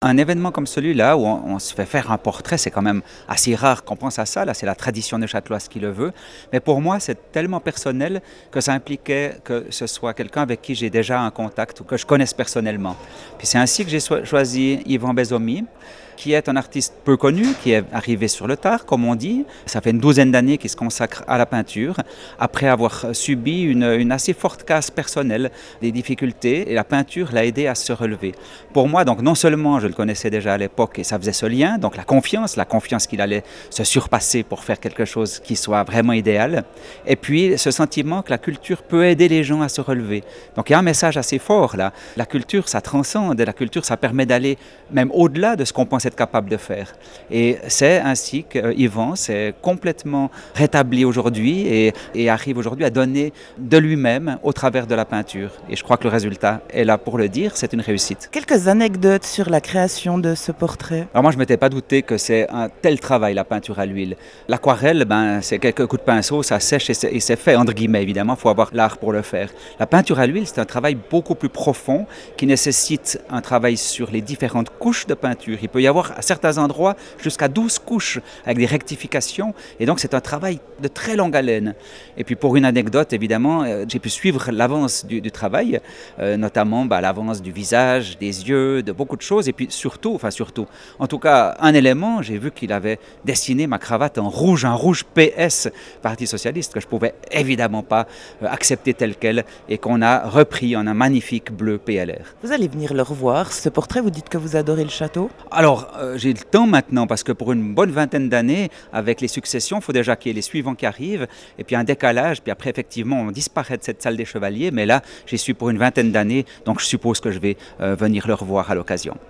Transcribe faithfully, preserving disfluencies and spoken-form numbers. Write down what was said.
Un événement comme celui-là, où on, on se fait faire un portrait, c'est quand même assez rare qu'on pense à ça. Là, c'est la tradition neuchâteloise qui le veut. Mais pour moi, c'est tellement personnel que ça impliquait que ce soit quelqu'un avec qui j'ai déjà un contact ou que je connaisse personnellement. Puis c'est ainsi que j'ai so- choisi Yvan Bezomi, qui est un artiste peu connu, qui est arrivé sur le tard, comme on dit. Ça fait une douzaine d'années qu'il se consacre à la peinture, après avoir subi une, une assez forte casse personnelle, des difficultés, et la peinture l'a aidé à se relever. Pour moi, donc, non seulement je le connaissais déjà à l'époque et ça faisait ce lien, donc la confiance, la confiance qu'il allait se surpasser pour faire quelque chose qui soit vraiment idéal, et puis ce sentiment que la culture peut aider les gens à se relever. Donc il y a un message assez fort là. La culture, ça transcende, la culture, ça permet d'aller même au-delà de ce qu'on pense être capable de faire. Et c'est ainsi qu'Yvan s'est complètement rétabli aujourd'hui et, et arrive aujourd'hui à donner de lui-même au travers de la peinture. Et je crois que le résultat est là pour le dire, c'est une réussite. Quelques anecdotes sur la création de ce portrait. Alors moi, je ne m'étais pas douté que c'est un tel travail, la peinture à l'huile. L'aquarelle, ben, c'est quelques coups de pinceau, ça sèche et c'est, et c'est fait, entre guillemets, évidemment, il faut avoir l'art pour le faire. La peinture à l'huile, c'est un travail beaucoup plus profond qui nécessite un travail sur les différentes couches de peinture. Il peut y avoir à certains endroits jusqu'à douze couches avec des rectifications et donc c'est un travail de très longue haleine. Et puis pour une anecdote, évidemment, euh, j'ai pu suivre l'avance du, du travail, euh, notamment ben, l'avance du visage, des yeux, de beaucoup de choses et puis surtout, enfin surtout, en tout cas un élément, j'ai vu qu'il avait dessiné ma cravate en rouge, un rouge P S, Parti Socialiste, que je ne pouvais évidemment pas euh, accepter tel quel et qu'on a repris en un magnifique bleu P L R. Vous allez venir le revoir, ce portrait, vous dites que vous adorez le château. Alors, euh, j'ai le temps maintenant parce que pour une bonne vingtaine d'années, avec les successions, il faut déjà qu'il y ait les suivants qui arrivent et puis un décalage, puis après effectivement on disparaît de cette salle des chevaliers, mais là j'y suis pour une vingtaine d'années, donc je suppose que je vais euh, venir le revoir à l'occasion.